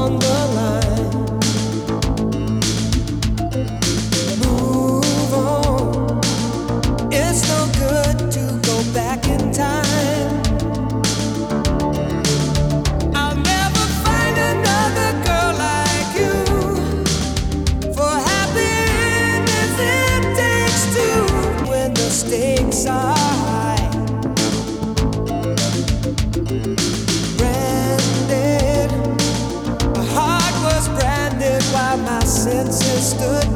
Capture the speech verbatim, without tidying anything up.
on the line. Move on. It's no good to go back in time. I'll never find another girl like you. For happiness it takes two. When the stakes are high, branded, my heart was branded while my senses stood